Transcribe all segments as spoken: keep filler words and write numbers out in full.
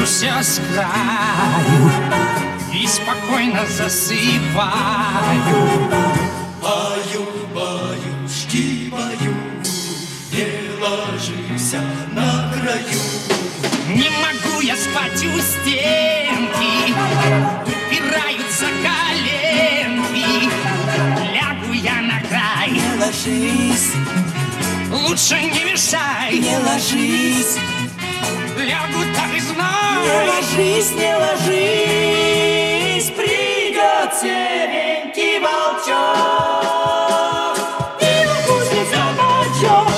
все с краю и спокойно засыпаю. Баю, баюшки, баю, не ложись на краю. Не могу я спать у стенки, упираются коленки. Лягу я на край. Не ложись, Лучше не мешай. не ложись, Лягу так и знай. не ложись, не ложись, придет серенький волчок и укусит за бочок.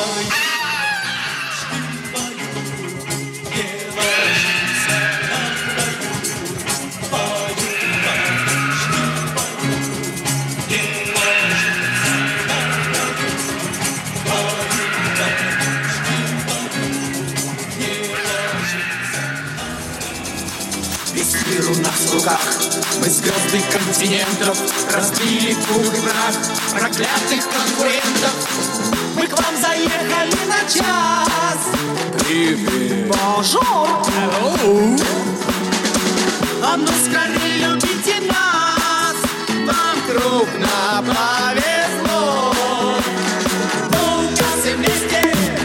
Весь мир у нас в руках, мы звезды континентов, разбили пух и прах проклятых конкурентов. Мы к вам заехали на час. Привет. Бонжур. Hello. А ну скорее любите нас. Вам крупно повезло. Полчаса вместе.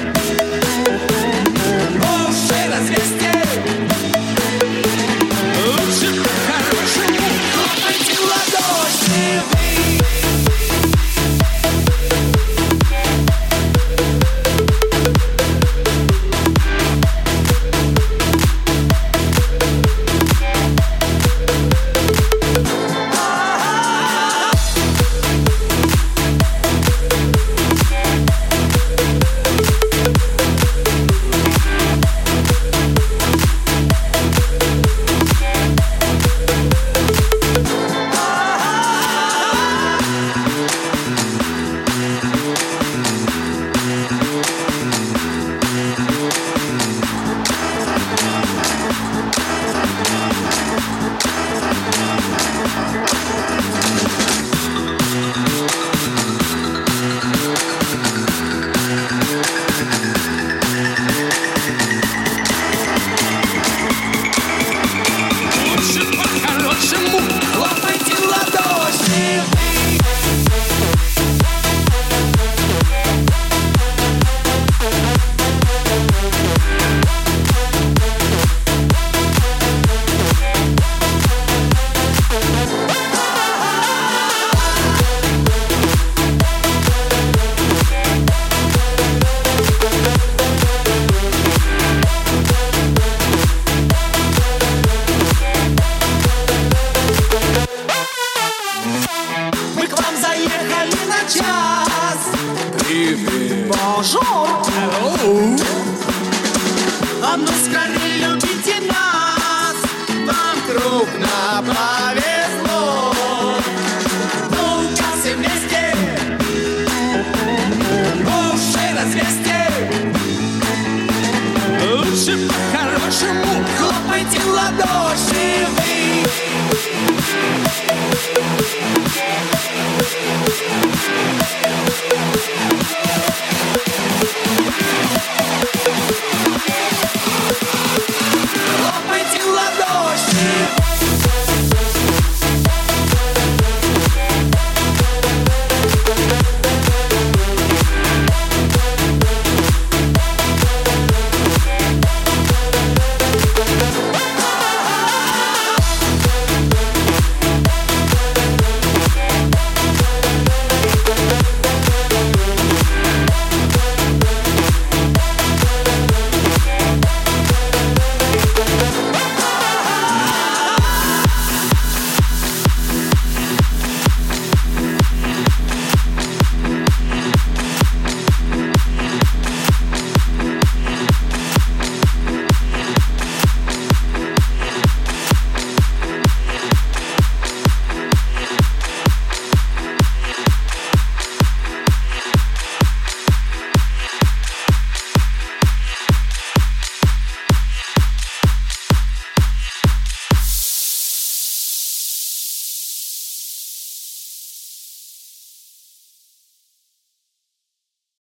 Уши развесьте. Лучше по-хорошему Хлопайте в ладоши вы. лучше по-хорошему. Хлопайте в ладоши. Мы к вам заехали на час. Привет. Бонжур. Hello. А ну скорее любите нас. Вам крупно повезло.